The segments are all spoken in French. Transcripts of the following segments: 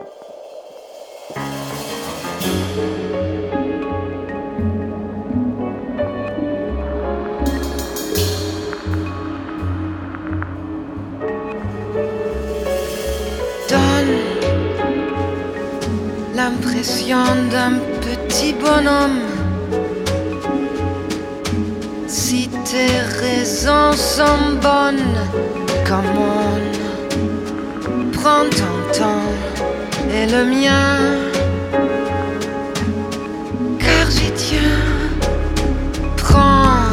Donne l'impression d'un petit bonhomme. Si tes raisons sont bonnes, come on, prends ton temps et le mien, car j'y tiens. Prends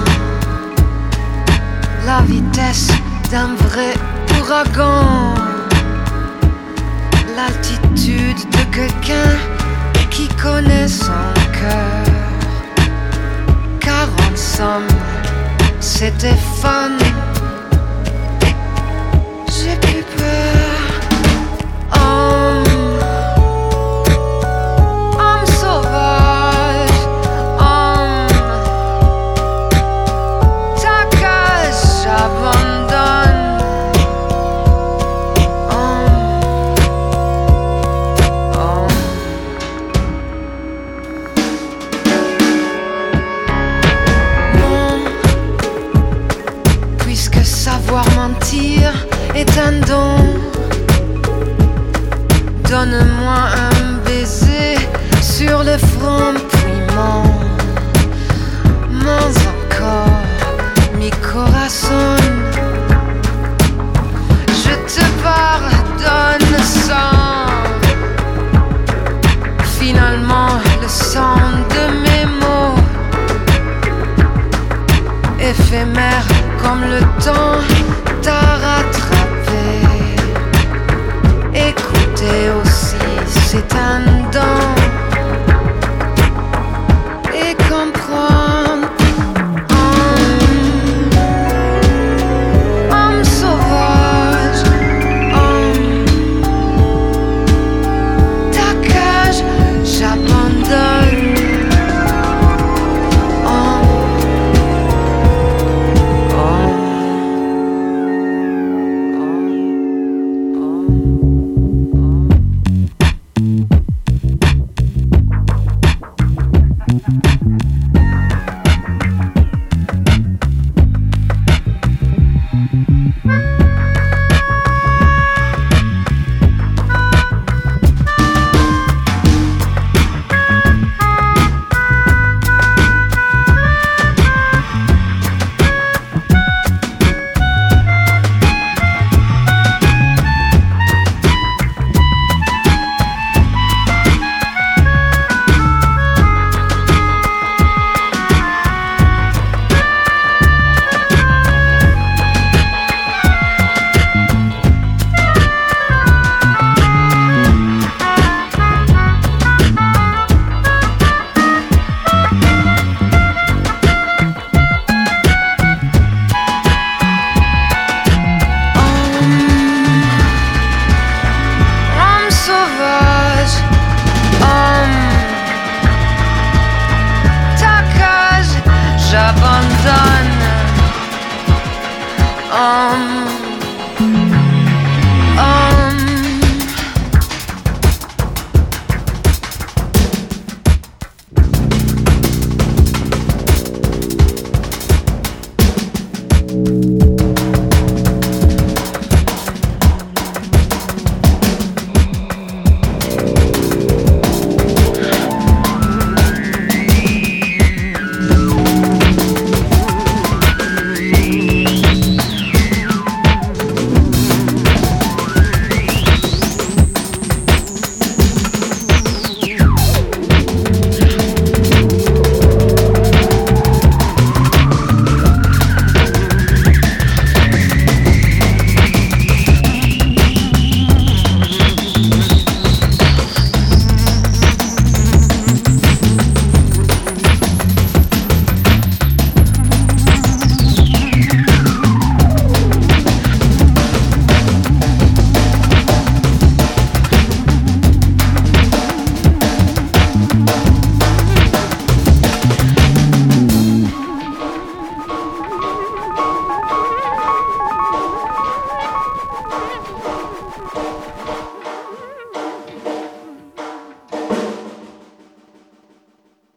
la vitesse d'un vrai ouragan, l'altitude de quelqu'un qui connaît son cœur, car en somme c'était fun. J'ai plus peur. Homme sauvage, ta cage j'abandonne. Savoir mentir est un don. Donne-moi un baiser sur le front, puis mens encore mi corazón.